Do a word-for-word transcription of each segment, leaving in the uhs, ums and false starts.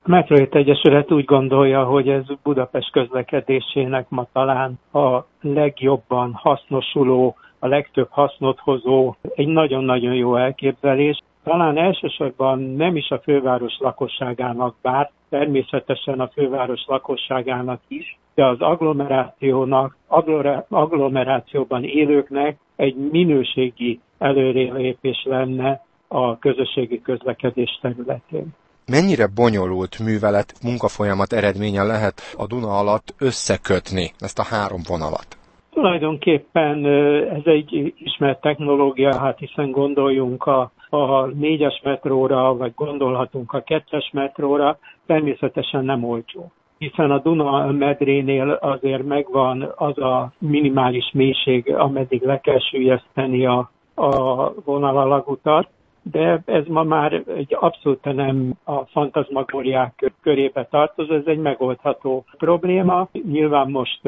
A Metrojet Egyesület úgy gondolja, hogy ez Budapest közlekedésének ma talán a legjobban hasznosuló, a legtöbb hasznot hozó, egy nagyon-nagyon jó elképzelés. Talán elsősorban nem is a főváros lakosságának, bár természetesen a főváros lakosságának is, de az agglomerációnak, agglomerációban élőknek egy minőségi előrelépés lenne a közösségi közlekedés területén. Mennyire bonyolult művelet, munkafolyamat eredménye lehet a Duna alatt összekötni ezt a három vonalat? Tulajdonképpen ez egy ismert technológia, hát hiszen gondoljunk a, a négyes metróra, vagy gondolhatunk a kettes metróra, természetesen nem olcsó. Hiszen a Duna medrénél azért megvan az a minimális mélység, ameddig le kell süllyeszteni a, a vonalalagútat, de ez ma már egy abszolút nem a fantazmagóriák körébe tartozó, ez egy megoldható probléma. Nyilván most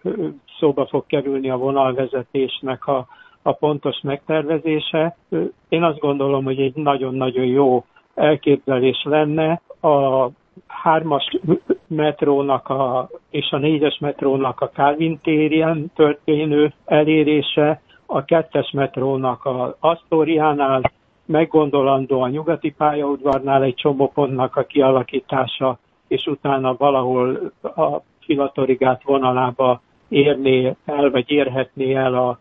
szóba fog kerülni a vonalvezetésnek a, a pontos megtervezése. Én azt gondolom, hogy egy nagyon-nagyon jó elképzelés lenne a hármas metrónak a, és a négyes metrónak a Kálvin téren történő elérése, a kettes metrónak az Asztóriánál, meggondolandó a nyugati pályaudvarnál egy csomópontnak a kialakítása, és utána valahol a Filatorigát vonalába érné el, vagy érhetné el a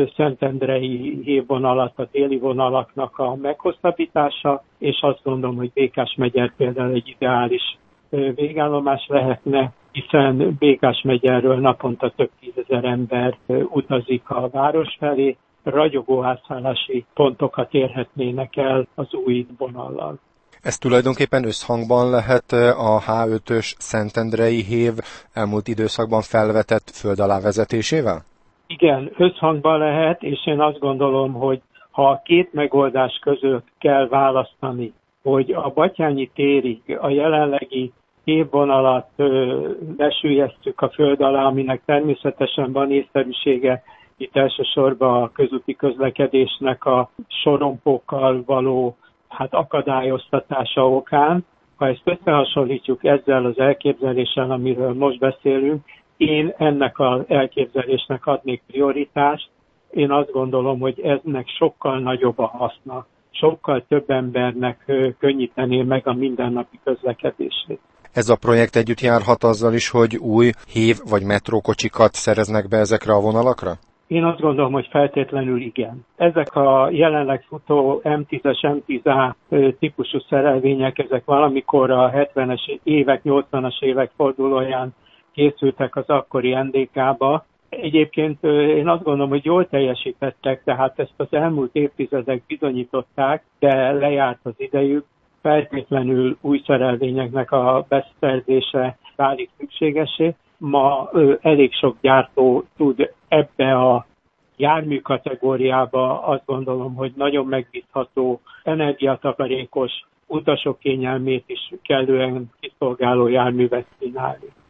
szentendrei hévvonalat, a déli vonalaknak a meghosszabbítása, és azt gondolom, hogy Békásmegyer például egy ideális végállomás lehetne, hiszen Békásmegyerről naponta több tízezer ember utazik a város felé, ragyogó átszállási pontokat érhetnének el az új vonallal. Ez tulajdonképpen összhangban lehet a há ötös szentendrei hév elmúlt időszakban felvetett föld alá vezetésével? Igen, összhangban lehet, és én azt gondolom, hogy ha a két megoldás között kell választani, hogy a Batthyány térig a jelenlegi hévvonalat lesüllyesztjük a föld alá, aminek természetesen van észszerűsége, itt elsősorban a közúti közlekedésnek a sorompókkal való hát akadályoztatása okán. Ha ezt összehasonlítjuk ezzel az elképzeléssel, amiről most beszélünk, én ennek az elképzelésnek adnék prioritást. Én azt gondolom, hogy ennek sokkal nagyobb a haszna, sokkal több embernek könnyítené meg a mindennapi közlekedését. Ez a projekt együtt járhat azzal is, hogy új hév vagy metrókocsikat szereznek be ezekre a vonalakra? Én azt gondolom, hogy feltétlenül igen. Ezek a jelenleg futó em tízes, em tíz á típusú szerelvények, ezek valamikor a hetvenes évek, nyolcvanas évek fordulóján készültek az akkori en dé ká-ba. Egyébként én azt gondolom, hogy jól teljesítettek, tehát ezt az elmúlt évtizedek bizonyították, de lejárt az idejük. Feltétlenül új szerelvényeknek a beszerzése válik szükségessé. Ma ö, elég sok gyártó tud ebbe a jármű kategóriába, azt gondolom, hogy nagyon megbízható, energiatakarékos, utasok kényelmét is kellően kiszolgáló járművet kínálni.